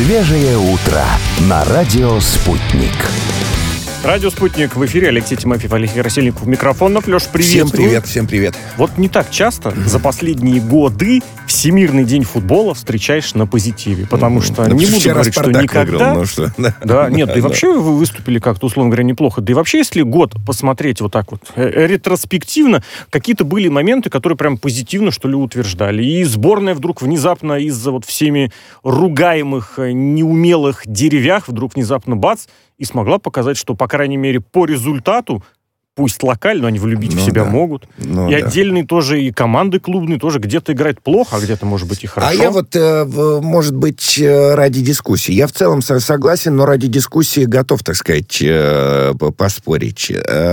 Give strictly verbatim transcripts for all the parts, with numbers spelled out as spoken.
Свежее утро на радио «Спутник». Радио «Спутник» в эфире. Алексей Тимофеев, Алексей Красильников, микрофонов. Леш, привет. Всем привет, всем привет. Вот не так часто mm-hmm. за последние годы Всемирный день футбола встречаешь на позитиве, потому mm-hmm. что ну, не буду говорить, что никогда... Выиграл, ну что? Да, нет, да и вообще вы выступили как-то, условно говоря, неплохо. Да и вообще, если год посмотреть вот так вот ретроспективно, какие-то были моменты, которые прям позитивно, что ли, утверждали. И сборная вдруг внезапно из-за вот всеми ругаемых, неумелых деревях вдруг внезапно бац, и смогла показать, что, по крайней мере, по результату, пусть локально, но они влюбить ну, в себя да. могут. Ну, и да. отдельные тоже, и команды клубные тоже где-то играют плохо, а где-то, может быть, и хорошо. А я вот, может быть, ради дискуссии. Я в целом согласен, но ради дискуссии готов, так сказать, поспорить.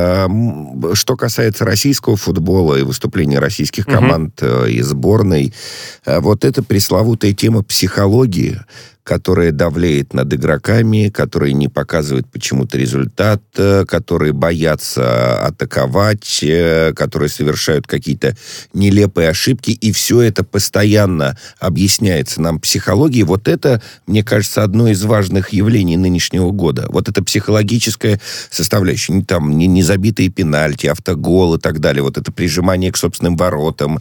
Что касается российского футбола и выступлений российских команд угу. и сборной, вот эта пресловутая тема психологии, которая давлеет над игроками, которые не показывают почему-то результат, которые боятся атаковать, которые совершают какие-то нелепые ошибки, и все это постоянно объясняется нам психологией. Вот это, мне кажется, одно из важных явлений нынешнего года. Вот эта психологическая составляющая. Там не, не забитые пенальти, автогол и так далее. Вот это прижимание к собственным воротам.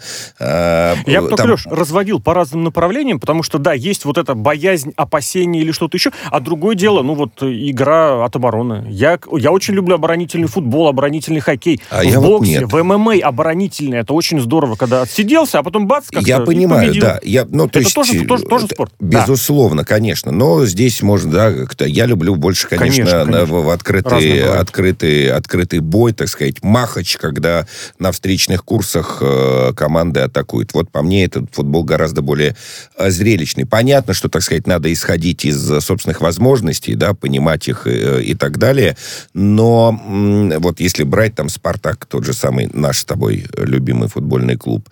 Я бы только, там... Леш, разводил по разным направлениям, потому что, да, есть вот эта боязнь опасения или что-то еще, а другое дело, ну вот игра от обороны. Я, я очень люблю оборонительный футбол, оборонительный хоккей. А в я боксе, вот в эм эм а оборонительный, это очень здорово, когда отсиделся, а потом бац, как-то я понимаю, победил. да. Я, ну, то это есть, тоже, тоже, тоже спорт. Безусловно, да. конечно. Но здесь можно, да, как-то я люблю больше, конечно, конечно, конечно. В, в открытый, открытый, открытый бой, так сказать, махач, когда на встречных курсах э, команды атакуют. Вот по мне этот футбол гораздо более э, зрелищный. Понятно, что, так сказать, надо исходить из собственных возможностей, да, понимать их и, и так далее. Но м, вот если брать там «Спартак», тот же самый наш с тобой любимый футбольный клуб,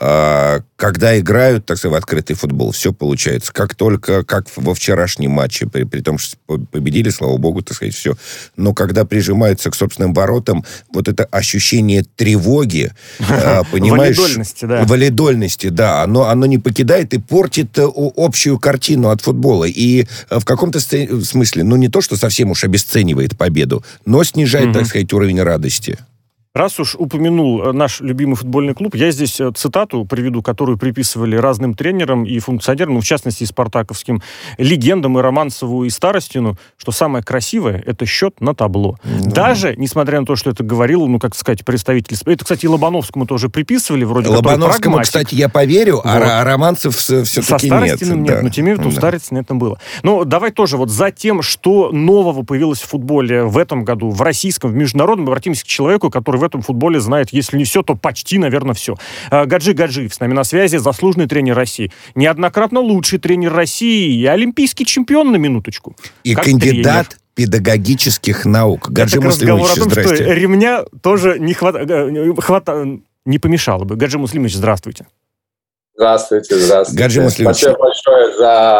э, когда играют, так сказать, в открытый футбол, все получается. Как только, как во вчерашнем матче, при, при том, что победили, слава богу, так сказать, все. Но когда прижимаются к собственным воротам, вот это ощущение тревоги, э, понимаешь? Валидольности, да. Валидольности, да. Оно, оно не покидает и портит общую картину от футбола. И в каком-то смысле, ну, не то, что совсем уж обесценивает победу, но снижает, угу. так сказать, уровень радости. Раз уж упомянул наш любимый футбольный клуб, я здесь цитату приведу, которую приписывали разным тренерам и функционерам, ну, в частности, и спартаковским легендам, и Романцеву, и Старостину, что самое красивое — это счет на табло. Да. Даже, несмотря на то, что это говорил, ну, как сказать, представитель... Это, кстати, и Лобановскому тоже приписывали, вроде как Лобановскому, кстати, я поверю, вот. а Романцев все-таки Со Старостиным нет. нет, да. но тем не менее, у Старостина это было. Ну, давай тоже вот за тем, что нового появилось в футболе в этом году, в российском, в международном, обратимся к человеку, который в этом футболе знает, если не все, то почти, наверное, все. Гаджи Гаджиев с нами на связи, заслуженный тренер России. Неоднократно лучший тренер России и олимпийский чемпион, на минуточку. И как кандидат тренер. Педагогических наук. Гаджи Муслимович, здрасте. Это разговор о том, что ремня тоже не, хват... Хвата... не помешало бы. Гаджи Муслимович, здравствуйте. Здравствуйте, здравствуйте. Гаджи Муслимович. Спасибо большое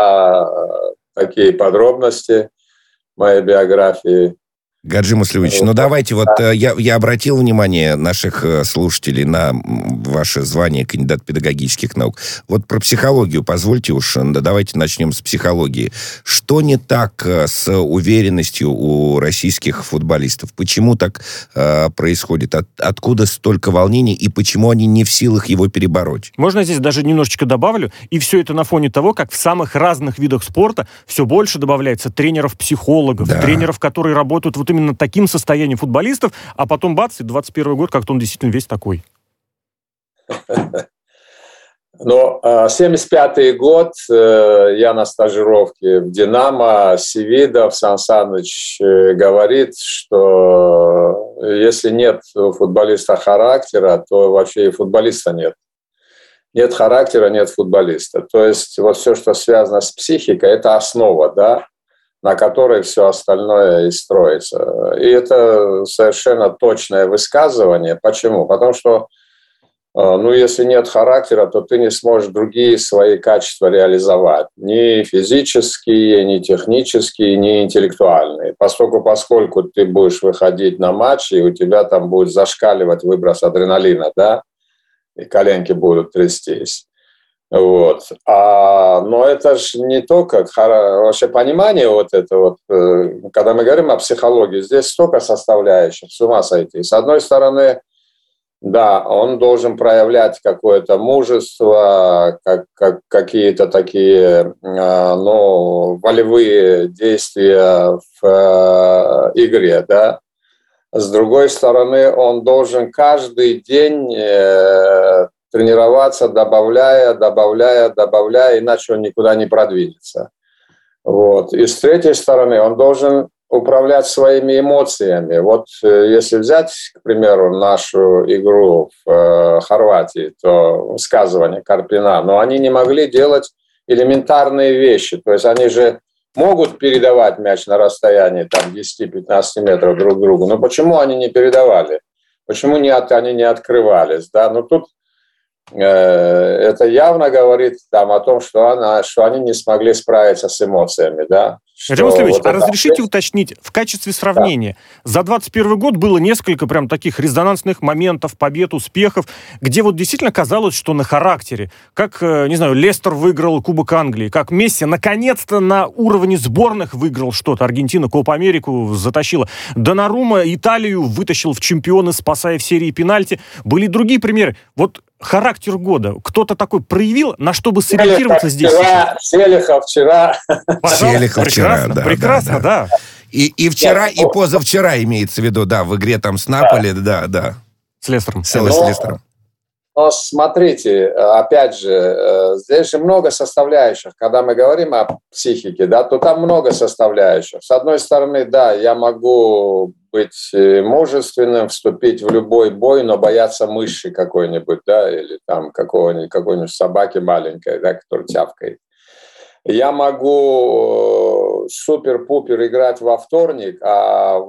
за такие подробности моей биографии. Гаджи Муслимович, ну давайте, вот да. я, я обратил внимание наших слушателей на ваше звание кандидат педагогических наук. Вот про психологию позвольте уж, давайте начнем с психологии. Что не так с уверенностью у российских футболистов? Почему так э, происходит? От, откуда столько волнений и почему они не в силах его перебороть? Можно здесь даже немножечко добавлю, и все это на фоне того, как в самых разных видах спорта все больше добавляется тренеров-психологов, да. тренеров, которые работают вот именно таким состоянием футболистов, а потом бац, и двадцать первый год, как-то он действительно весь такой. Ну, семьдесят пятый год, я на стажировке в «Динамо», Севидов Сан Саныч говорит, что если нет у футболиста характера, то вообще и футболиста нет. Нет характера, нет футболиста. То есть вот все, что связано с психикой, это основа, да, на которой все остальное и строится. И это совершенно точное высказывание. Почему? Потому что, ну, если нет характера, то ты не сможешь другие свои качества реализовать. Ни физические, ни технические, ни интеллектуальные. Поскольку, поскольку ты будешь выходить на матч, и у тебя там будет зашкаливать выброс адреналина, да, и коленки будут трястись. Вот. А, но это же не только вообще понимание вот это вот, когда мы говорим о психологии, здесь столько составляющих, с ума сойти. С одной стороны, да, он должен проявлять какое-то мужество, как, как, какие-то такие, ну, волевые действия в игре, да. С другой стороны, он должен каждый день тренироваться, добавляя, добавляя, добавляя, иначе он никуда не продвинется. Вот. И с третьей стороны, он должен управлять своими эмоциями. Вот если взять, к примеру, нашу игру в Хорватии, то высказывание Карпина, но они не могли делать элементарные вещи. То есть они же могут передавать мяч на расстоянии там, десять-пятнадцать метров друг другу, но почему они не передавали? Почему не от, они не открывались? Да? Но тут это явно говорит там, о том, что, она, что они не смогли справиться с эмоциями. Да? Артем Васильевич, вот а это... разрешите уточнить, в качестве сравнения, да. За двадцать первый год было несколько прям таких резонансных моментов, побед, успехов, где вот действительно казалось, что на характере, как, не знаю, Лестер выиграл Кубок Англии, как Месси наконец-то на уровне сборных выиграл что-то, Аргентина Копа Америку затащила, Донарума Италию вытащил в чемпионы, спасая в серии пенальти, были и другие примеры. Вот характер года кто-то такой проявил, на что бы сориентироваться здесь? Вчера, Селихов вчера. Селихов вчера, да. Прекрасно, да. да. И, и вчера, и позавчера имеется в виду, да, в игре там с Наполи, да, да. С Лестером. С, но, с Лестером. Но смотрите, опять же, здесь же много составляющих. Когда мы говорим о психике, да, то там много составляющих. С одной стороны, да, я могу быть мужественным, вступить в любой бой, но бояться мыши какой-нибудь, да, или там какого-нибудь, какой-нибудь собаки маленькой, да, которая тявкает. Я могу супер-пупер играть во вторник, а в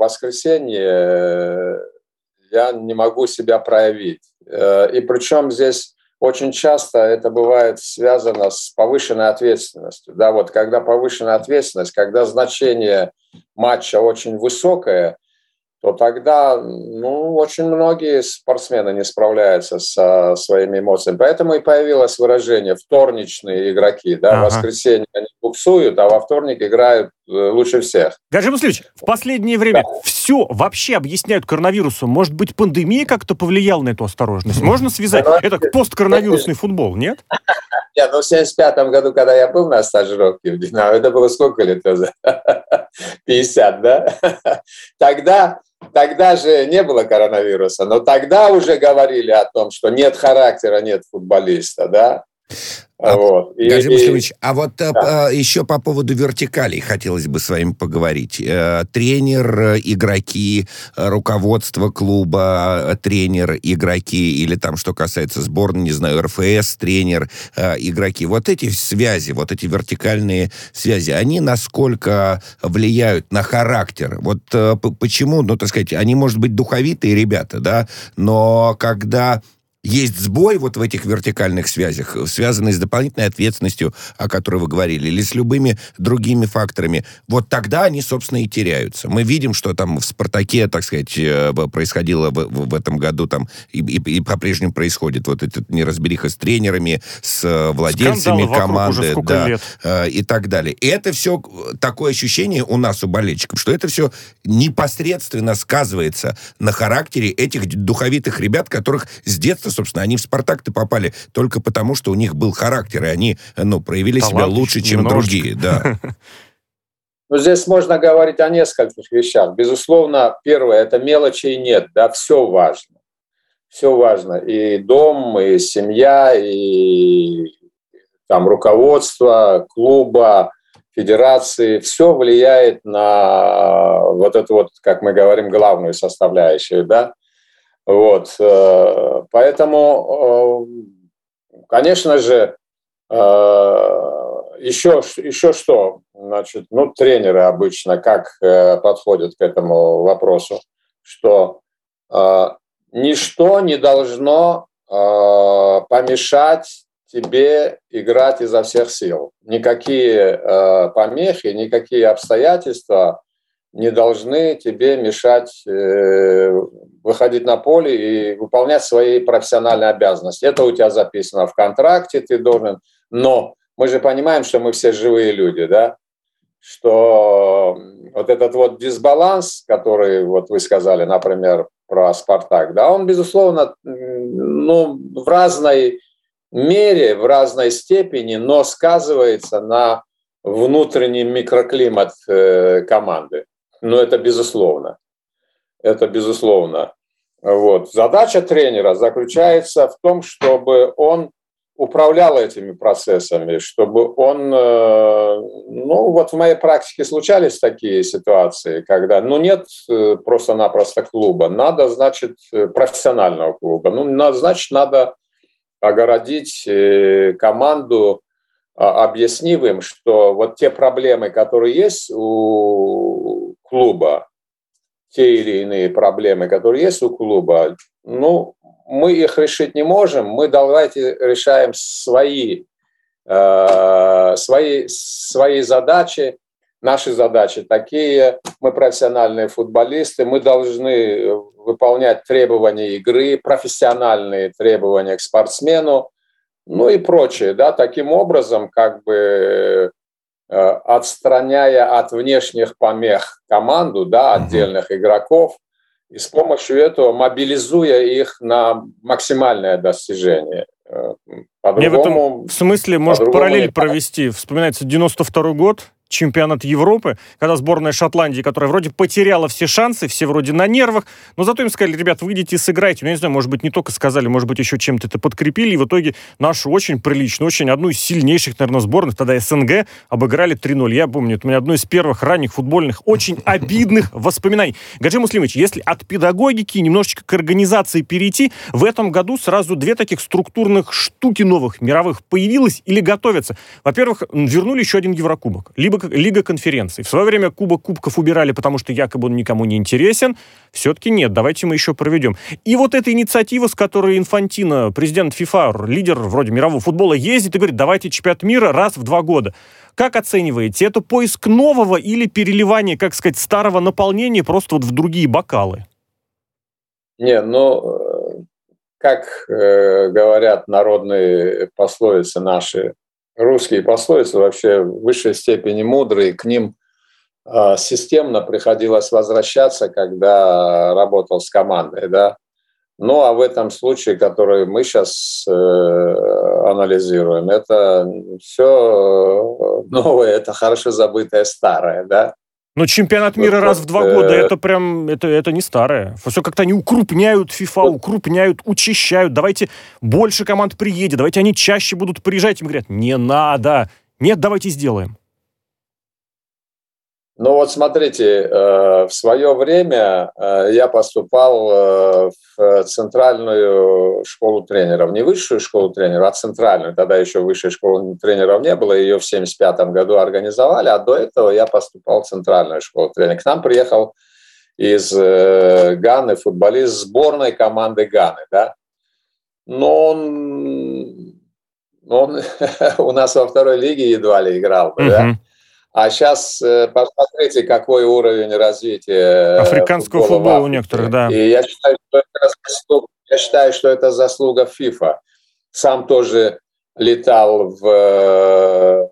воскресенье я не могу себя проявить. И причем здесь очень часто это бывает связано с повышенной ответственностью. Да, вот когда повышенная ответственность, когда значение матча очень высокое, то тогда ну, очень многие спортсмены не справляются со своими эмоциями. Поэтому и появилось выражение «вторничные игроки». Да? Ага. В воскресенье они буксуют, а во вторник играют лучше всех. Гаджи Муслимович, в последнее время да. все вообще объясняют коронавирусу. Может быть, пандемия как-то повлияла на эту осторожность? Можно связать? Но, это посткоронавирусный футбол, нет? Нет, ну в семьдесят пятом году, когда я был на стажировке в «Динамо», это было сколько лет назад? пятьдесят, да? Тогда... Тогда же не было коронавируса, но тогда уже говорили о том, что нет характера, нет футболиста, да? А, вот. И, Гаджи Муслимович, а вот да. а, еще по поводу вертикалей хотелось бы с вами поговорить. Э, тренер, игроки, руководство клуба, тренер, игроки, или там, что касается сборной, не знаю, эр эф эс, тренер, э, игроки. Вот эти связи, вот эти вертикальные связи, они насколько влияют на характер? Вот э, почему, ну, так сказать, они, может быть, духовитые ребята, да, но когда... Есть сбой вот в этих вертикальных связях, связанный с дополнительной ответственностью, о которой вы говорили, или с любыми другими факторами. Вот тогда они, собственно, и теряются. Мы видим, что там в «Спартаке», так сказать, происходило в, в этом году, там и, и, и по-прежнему происходит вот эта неразбериха с тренерами, с владельцами команды, да, лет. И так далее. И это все такое ощущение у нас, у болельщиков, что это все непосредственно сказывается на характере этих духовитых ребят, которых с детства, собственно, они в «Спартак»-то попали только потому, что у них был характер, и они, ну, проявили Талант себя лучше, чем немножечко. Другие, да. Ну, здесь можно говорить о нескольких вещах. Безусловно, первое, это мелочей нет, да, все важно. Все важно. И дом, и семья, и там руководство клуба, федерации. Все влияет на вот эту вот, как мы говорим, главную составляющую, да. Вот, поэтому, конечно же, еще, еще что, значит, ну, тренеры обычно как подходят к этому вопросу, что ничто не должно помешать тебе играть изо всех сил. Никакие помехи, никакие обстоятельства не должны тебе мешать э, выходить на поле и выполнять свои профессиональные обязанности. Это у тебя записано в контракте, ты должен... Но мы же понимаем, что мы все живые люди, да? Что вот этот вот дисбаланс, который вот вы сказали, например, про «Спартак», да, он, безусловно, ну, в разной мере, в разной степени, но сказывается на внутренний микроклимат э, команды. Ну, это безусловно. Это безусловно. Вот. Задача тренера заключается в том, чтобы он управлял этими процессами, чтобы он... Э, ну, вот в моей практике случались такие ситуации, когда, ну, нет э, просто-напросто клуба, надо, значит, профессионального клуба. Ну, надо, значит, надо огородить э, команду, э, объяснив им, что вот те проблемы, которые есть у клуба, те или иные проблемы, которые есть у клуба, ну, мы их решить не можем, мы давайте решаем свои, э, свои, свои задачи. Наши задачи такие, мы профессиональные футболисты, мы должны выполнять требования игры, профессиональные требования к спортсмену, ну и прочее, да, таким образом, как бы отстраняя от внешних помех команду, да, отдельных игроков, и с помощью этого мобилизуя их на максимальное достижение. Мне в этом смысле, может, параллель провести. Вспоминается девяносто второй год, чемпионат Европы, когда сборная Шотландии, которая вроде потеряла все шансы, все вроде на нервах, но зато им сказали: ребят, выйдите и сыграйте. Ну, я не знаю, может быть, не только сказали, может быть, еще чем-то это подкрепили, и в итоге нашу очень приличную, очень одну из сильнейших, наверное, сборных, тогда СНГ, обыграли три ноль. Я помню, это у меня одно из первых ранних футбольных, очень обидных воспоминаний. Гаджи Муслимович, если от педагогики немножечко к организации перейти, в этом году сразу две таких структурных штуки новых, мировых, появилось или готовятся. Во-первых, вернули еще один Еврокубок, либо Лига конференций. В свое время Кубок Кубков убирали, потому что якобы он никому не интересен. Все-таки нет, давайте мы еще проведем. И вот эта инициатива, с которой Инфантино, президент ФИФА, лидер вроде мирового футбола, ездит и говорит: давайте чемпионат мира раз в два года. Как оцениваете, это поиск нового или переливание, как сказать, старого наполнения просто вот в другие бокалы? Не, ну, как э, говорят народные пословицы наши, русские пословицы вообще в высшей степени мудрые, к ним э, системно приходилось возвращаться, когда работал с командой, да. Ну, а в этом случае, который мы сейчас э, анализируем, это все новое, это хорошо забытое старое, да. Но чемпионат мира вот, раз в два э... года, это прям, это, это не старое. Все как-то они укрупняют FIFA, вот. укрупняют, учащают. Давайте больше команд приедет, давайте они чаще будут приезжать. Им говорят: не надо. Нет, давайте сделаем. Ну вот смотрите, в свое время я поступал в центральную школу тренеров. Не высшую школу тренеров, а центральную. Тогда еще высшей школы тренеров не было. Ее в семьдесят пятом году организовали, а до этого я поступал в центральную школу тренеров. К нам приехал из Ганы футболист сборной команды Ганы. Да? Но он, он у нас во второй лиге едва ли играл бы, да? А сейчас посмотрите, какой уровень развития африканского футбола, футбола у некоторых, да. И я считаю, что это заслуга, я считаю, что это заслуга ФИФА. Сам тоже летал в,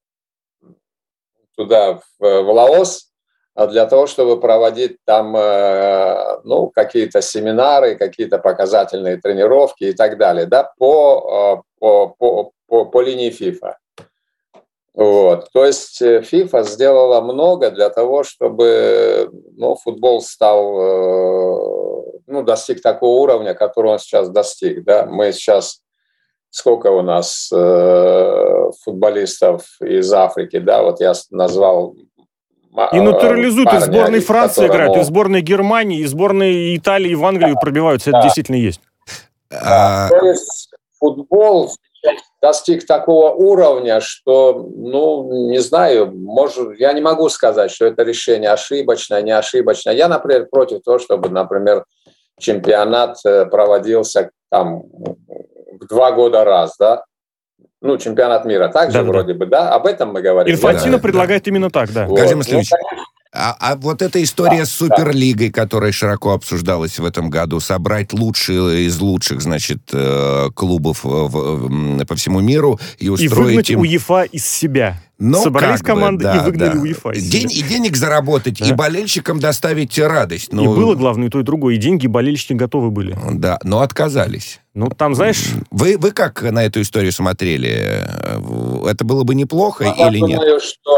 туда, в, в Лаос, для того, чтобы проводить там ну, какие-то семинары, какие-то показательные тренировки и так далее, да, по, по, по, по, по линии ФИФА. Вот. То есть ФИФА сделала много для того, чтобы ну, футбол стал, ну, достиг такого уровня, которого он сейчас достиг. Да? Мы сейчас, сколько у нас э, футболистов из Африки, да, вот я назвал. И натурализуют, и в сборной Франции которому... играют, и в сборной Германии, и в сборной Италии, и в Англию да, пробиваются. Это да. действительно есть. Да. То есть футбол достиг такого уровня, что, ну, не знаю, может, я не могу сказать, что это решение ошибочное, не ошибочное. Я, например, против того, чтобы, например, чемпионат проводился там в два года раз, да? Ну, чемпионат мира, так же да, вроде да. бы, да? Об этом мы говорим. Инфантино да, предлагает да. именно так, да. Вот. Ну, конечно, А, а вот эта история да, с Суперлигой, да. которая широко обсуждалась в этом году, собрать лучшие из лучших, значит, клубов в, в, по всему миру и устроить... И выгнать им... УЕФА из себя. Ну, собрались команды бы, да, и выгнали да. УЕФА из День, себя. И денег заработать, да. и болельщикам доставить радость. Ну... И было, главное, и то, и другое. И деньги, и болельщики готовы были. Да, но отказались. Ну, там, знаешь... Вы, вы как на эту историю смотрели? Это было бы неплохо я или думаю, нет? Что...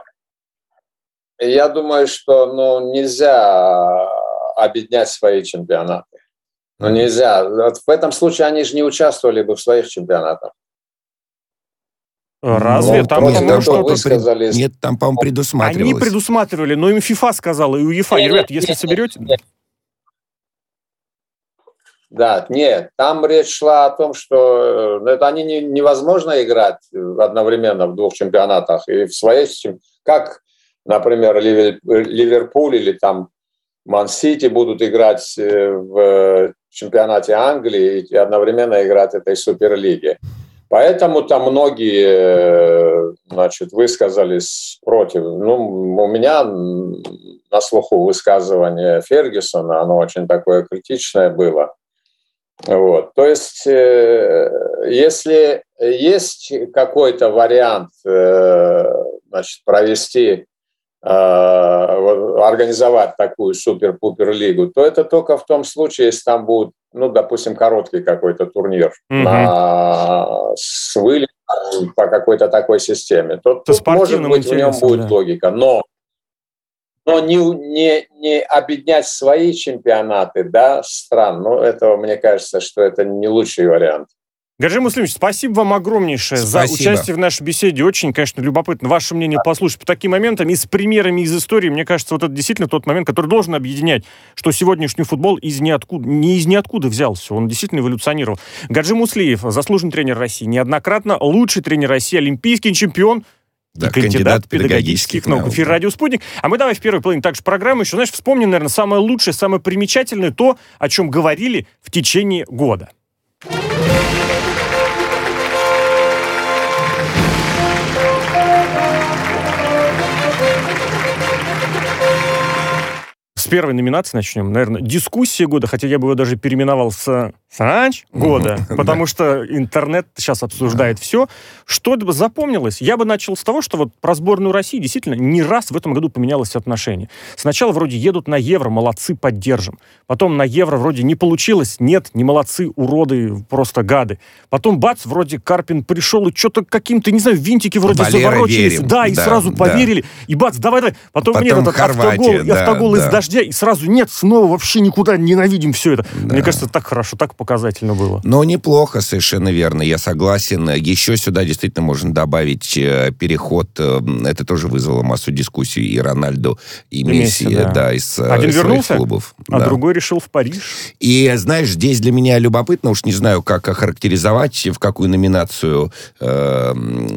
Я думаю, что ну, нельзя объединять свои чемпионаты. Ну, нельзя. Вот в этом случае они же не участвовали бы в своих чемпионатах. Разве? Ну, там, нет, по-моему, там, что-то... высказались... Нет, там, по-моему, предусматривалось. Они предусматривали, но им ФИФА сказала, и УЕФА, Нет, ребят, нет, если нет, соберете... Нет. Да, нет, там речь шла о том, что это они не, невозможно играть одновременно в двух чемпионатах. И в своей... Как, например, Ливерпуль или там Ман-Сити будут играть в чемпионате Англии и одновременно играть в этой Суперлиге. Поэтому там многие, значит, высказались против. Ну, у меня на слуху высказывание Фергюсона, оно очень такое критичное было. Вот. То есть, если есть какой-то вариант, значит, провести, организовать такую супер-пупер-лигу, то это только в том случае, если там будет, ну, допустим, короткий какой-то турнир mm-hmm. на, с вылетом по какой-то такой системе. То тут, может быть, в нем будет да. логика. Но, но не, не, не объединять свои чемпионаты, да, стран, ну, этого, мне кажется, что это не лучший вариант. Гаджи Муслимович, спасибо вам огромнейшее спасибо. за участие в нашей беседе. Очень, конечно, любопытно ваше мнение послушать по таким моментам и с примерами из истории. Мне кажется, вот это действительно тот момент, который должен объединять, что сегодняшний футбол из ниоткуда, не из ниоткуда взялся, он действительно эволюционировал. Гаджи Муслиев, заслуженный тренер России, неоднократно лучший тренер России, олимпийский чемпион, да, и кандидат, кандидат педагогических наук. Эфир «Радио Спутник». А мы давай в первой половине также программы еще, знаешь, вспомним, наверное, самое лучшее, самое примечательное, то, о чем говорили в течение года. С первой номинации начнем. Наверное, дискуссия года, хотя я бы его даже переименовал с Срач года, потому что интернет сейчас обсуждает все. Что бы запомнилось? Я бы начал с того, что вот про сборную России действительно не раз в этом году поменялось отношение. Сначала вроде едут на Евро, молодцы, поддержим. Потом на Евро вроде не получилось, нет, не молодцы, уроды, просто гады. Потом бац, вроде Карпин пришел и что-то каким-то, не знаю, винтики вроде Валера заворочились. верим. Да, и да, сразу да. поверили. И бац, давай-давай. Потом, Потом нет, этот Хорватия, автогол, да, автогол да. из дождя, и сразу нет, снова вообще никуда ненавидим все это. Да. Мне кажется, так хорошо, так показательно было. Ну, неплохо, совершенно верно, я согласен. Еще сюда действительно можно добавить э, переход, э, это тоже вызвало массу дискуссий, и Рональду, и, и Месси, Месси да. Да, из, Один из вернулся, клубов. А да. другой решил в Париж. И, знаешь, здесь для меня любопытно, уж не знаю, как охарактеризовать, в какую номинацию э,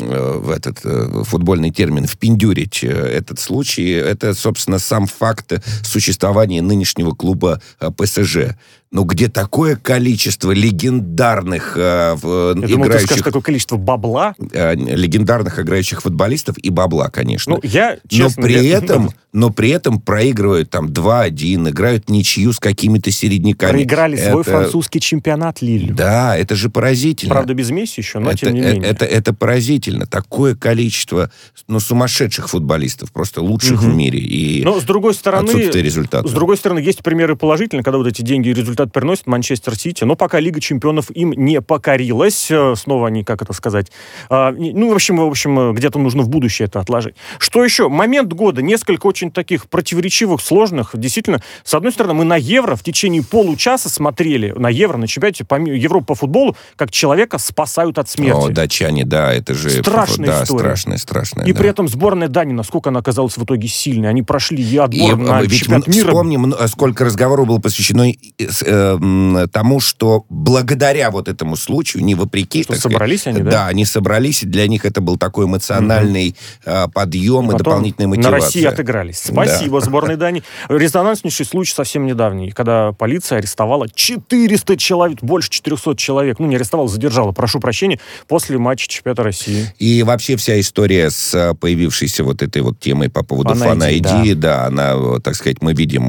в этот э, футбольный термин впендюрить этот случай. Это, собственно, сам факт существования нынешнего клуба ПСЖ. Ну, где такое количество легендарных э, Я играющих... думал, ты скажешь, такое количество бабла. Э, легендарных играющих футболистов и бабла, конечно. Ну, я, честно... Но при я... этом... но при этом проигрывают там два-один, играют ничью с какими-то середняками. Проиграли это... свой французский чемпионат Лилью. Да, это же поразительно. Правда, без Месси еще, но это, тем не это, менее. Это, это поразительно. Такое количество ну, сумасшедших футболистов, просто лучших угу. в мире. И но, с другой стороны, отсутствие результата. С другой стороны, есть примеры положительные, когда вот эти деньги и результат приносят Манчестер Сити, но пока Лига чемпионов им не покорилась. Снова они, как это сказать, ну, в общем, в общем, где-то нужно в будущее это отложить. Что еще? Момент года. Несколько очень таких противоречивых, сложных. Действительно, с одной стороны, мы на Евро в течение получаса смотрели, на Евро, на чемпионате по Европы по футболу, как человека спасают от смерти. О, датчане, да, это же... Страшная да, история. страшная, страшная. И да. при этом сборная Дании, насколько она оказалась в итоге сильной. Они прошли и отбор и, на ведь чемпионат мира. Вспомним, сколько разговоров было посвящено э, тому, что благодаря вот этому случаю, не вопреки... Что собрались сказать, они, да? Да, они собрались, и для них это был такой эмоциональный mm-hmm. подъем и, и дополнительная мотивация. На России отыгрались. Спасибо, да. Сборной Дании. Резонанснейший случай совсем недавний, когда полиция арестовала четыреста человек, больше четырехсот человек, ну, не арестовала, задержала, прошу прощения, после матча чемпионата России. И вообще вся история с появившейся вот этой вот темой по поводу Фан ай ди, да. да, она, так сказать, мы видим,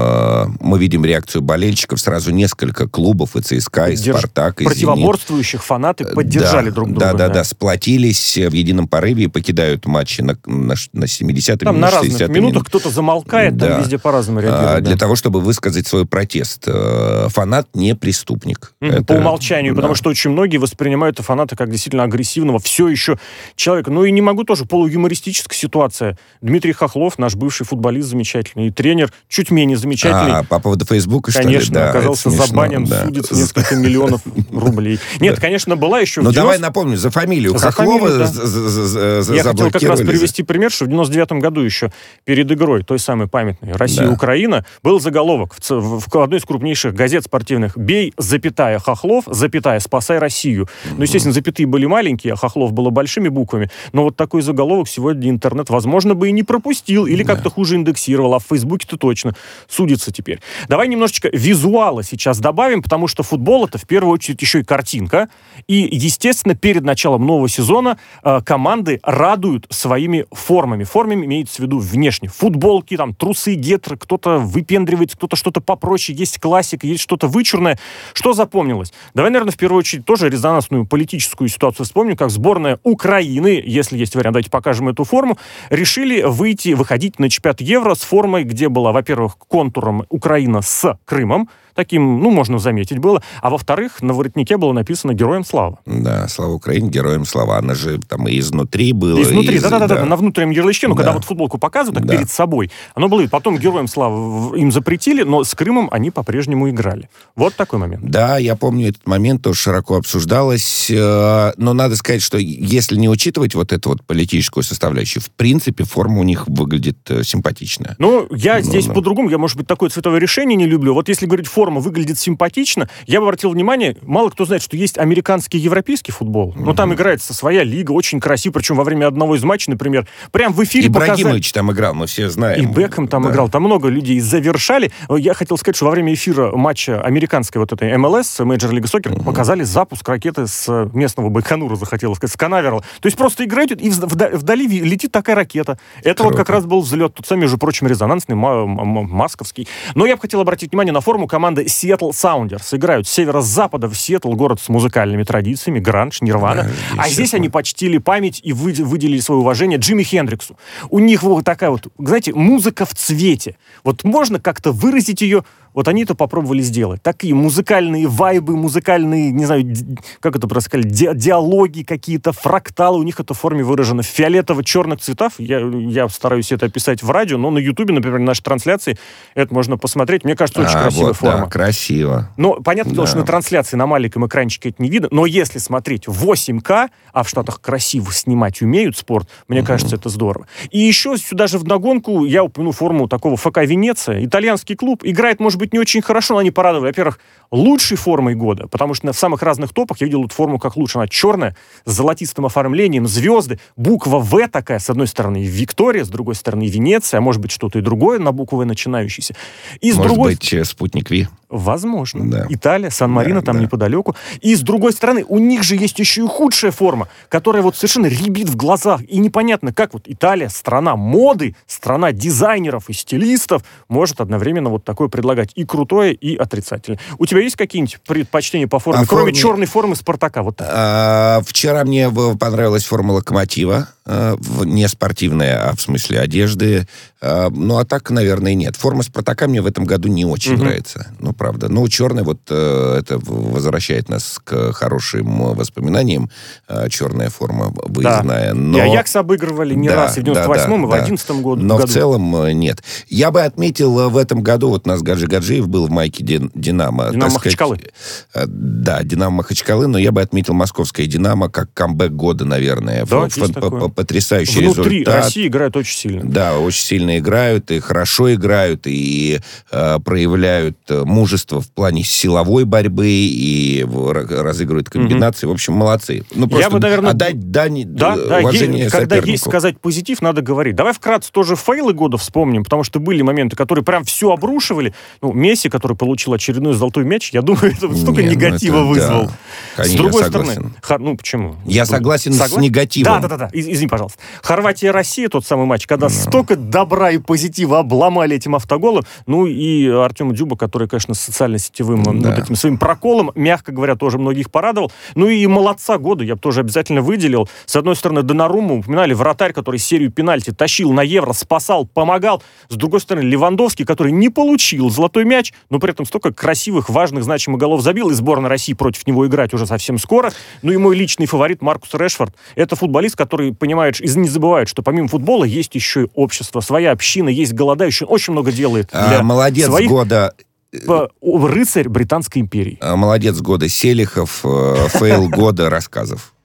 мы видим реакцию болельщиков, сразу несколько клубов, и ЦСКА, и Спартак, и Зенит. Противоборствующих фанаты поддержали да, друг друга. Да, да, да, да, сплотились в едином порыве и покидают матчи на, на, на семидесятом там на разных минутах минут. Кто-то замолкает, да. Там везде по-разному реагирует. А, для да. того, чтобы высказать свой протест. Фанат не преступник. Mm-hmm. Это, по умолчанию, да. потому что очень многие воспринимают фаната как действительно агрессивного все еще человека. Ну и не могу тоже, полуюмористическая ситуация. Дмитрий Хохлов, наш бывший футболист замечательный, и тренер чуть менее замечательный. А, по поводу Фейсбука, что ли? Конечно, Да, оказался забанен, да. судится несколько миллионов рублей. Нет, конечно, была еще... Ну, давай напомню, за фамилию Хохлова заблокировали. Я хотел как раз привести пример, что в девяносто девятом году еще перед игрой, той самой памятной, Россия-Украина, был заголовок в одной из крупнейших газет спортивных: «Бей, запятая, Хохлов, запятая, спасай Россию». Ну, естественно, запятые были маленькие, а Хохлов было большими буквами. Но вот такой заголовок сегодня интернет, возможно, бы и не пропустил, или да. как-то хуже индексировал, а в Фейсбуке-то точно судится теперь. Давай немножечко визуала сейчас добавим, потому что футбол — это в первую очередь еще и картинка. И, естественно, перед началом нового сезона э, команды радуют своими формами. Формами имеется в виду внешне. Футболки, там, трусы, гетры, кто-то выпендривается, кто-то что-то попроще, есть классика, есть что-то вычурное. Что запомнилось? Давай, наверное, в первую очередь тоже резонансную политическую ситуацию вспомним, как сборная Украины, если есть вариант, давайте покажем эту форму, решили выйти, выходить на чемпионат Евро с формой, где была, во-первых, контуром Украина с Крымом, таким, ну, можно заметить было, а во-вторых, на воротнике было написано «Героям слава». Да, слава Украине, героям слава. Она же там и изнутри была. Изнутри, из... да-да-да, да. на внутреннем ярлычке, ну, да. когда вот футболку показывают, так да. перед собой, оно было, и потом «Героям слава» им запретили, но с Крымом они по-прежнему играли. Вот такой момент. Да, я помню этот момент, тоже широко обсуждалось, но надо сказать, что если не учитывать вот эту вот политическую составляющую, в принципе, форма у них выглядит симпатично. Ну, я ну, здесь ну. по-другому, я, может быть, такое цветовое решение не люблю. Вот если говорить, форма выглядит симпатично, я бы обратил внимание, мало кто знает, что есть американский и европейский футбол. Но mm-hmm. там играется своя лига, очень красиво, причем во время одного из матчей, например, прям в эфире показали... Ибрагимович там играл, мы все знаем. И Бекхэм там да. играл, там много людей завершали. Я хотел сказать, что во время эфира матча американской вот этой эм эл эс, Major League Soccer, mm-hmm. показали запуск ракеты с местного Байконура, захотелось сказать, с Канаверала. То есть просто играют, и вдали летит такая ракета. Это Круто. Вот как раз был взлет, тут сами, между прочим, резонансный, масковский. Но я бы хотел обратить внимание на форму команды Seattle Sounders. Играют с северо-запада в Сиэтл, город с музыкальными традициями, гранж, нирвана. Да, а здесь они почтили память и выделили свое уважение Джимми Хендриксу. У них вот такая вот, знаете, музыка в цвете. Вот можно как-то выразить ее, вот они это попробовали сделать. Такие музыкальные вайбы, музыкальные, не знаю, как это просто сказать, ди- диалоги какие-то, фракталы, у них это в форме выражено в фиолетово-черных цветах. Я, я стараюсь это описать в радио, но на Ютубе, например, нашей трансляции, это можно посмотреть. Мне кажется, очень а, красивая вот, форма. Да, красиво. Но понятно, да. что на трансляции на маленьком экранчике это не видно, но если смотреть восемь ка, а в Штатах красиво снимать умеют спорт, мне mm-hmm. кажется, это здорово. И еще сюда же вдогонку я упомяну форму такого ФК Венеция. Итальянский клуб играет, может быть, не очень хорошо, но они порадовали. Во-первых, лучшей формой года, потому что в самых разных топах я видел эту форму как лучше. Она черная, с золотистым оформлением, звезды, буква «В» такая, с одной стороны Виктория, с другой стороны Венеция, а может быть, что-то и другое на букву «В» начинающееся. И с может другой... быть, спутник Ви? Возможно. Да. Италия, Сан-Марино, да, там да. неподалеку. И с другой стороны, у них же есть еще и худшая форма, которая вот совершенно рябит в глазах. И непонятно, как вот Италия, страна моды, страна дизайнеров и стилистов, может одновременно вот такое предлагать и крутое, и отрицательное. У тебя есть какие-нибудь предпочтения по форме, а кроме форме... черной формы Спартака? Вот а, вчера мне понравилась форма Локомотива. Не спортивная, а в смысле одежды. Ну, а так, наверное, нет. Форма Спартака мне в этом году не очень угу. нравится. Ну, правда. Ну, черная вот это возвращает нас к хорошим воспоминаниям. Черная форма выездная. Да. Но... И Аякс обыгрывали не да, раз и в девяносто восьмом, да, и в одиннадцатом году. Но году. в целом нет. Я бы отметил в этом году, вот у нас Гаджи Гаджиев был в майке «Динамо». «Динамо» Махачкалы. Да, «Динамо» Махачкалы, но я бы отметил московское «Динамо» как камбэк года, наверное. Да, Ф- ф- потрясающий Внутри результат. России играют очень сильно. Да, очень сильно играют, и хорошо играют, и э, проявляют мужество в плане силовой борьбы, и разыгрывают комбинации. Mm-hmm. В общем, молодцы. Ну, просто Я бы, наверное, отдать дань, да, уважение да, когда сопернику. есть сказать позитив, надо говорить. Давай вкратце тоже фейлы года вспомним, потому что были моменты, которые прям все обрушивали. Ну, Месси, который получил очередной золотой мяч, я думаю, это столько Не, негатива ну это, вызвал. Да. Конечно, с другой я согласен. стороны, хор... ну почему? Я согласен Согла... с негативом. Да, да, да, да. Из- извини, пожалуйста. Хорватия-Россия, тот самый матч, когда no. столько добра и позитива обломали этим автоголом. Ну и Артем Дзюба, который, конечно, с социально-сетевым да. вот этим своим проколом, мягко говоря, тоже многих порадовал. Ну и молодца года я бы тоже обязательно выделил. С одной стороны, Доннарумму упоминали, вратарь, который серию пенальти тащил на Евро, спасал, помогал. С другой стороны, Левандовский, который не получил золотой мяч, но при этом столько красивых, важных, значимых голов забил, и сборная России против него играть уже совсем скоро. Ну и мой личный фаворит Маркус Решфорд. Это футболист, который понимает и не забывает, что помимо футбола есть еще и общество, своя община, есть голодающие. Он очень много делает для а, молодец своих... года... Рыцарь Британской империи. Молодец года Селихов, фейл года Рассказов.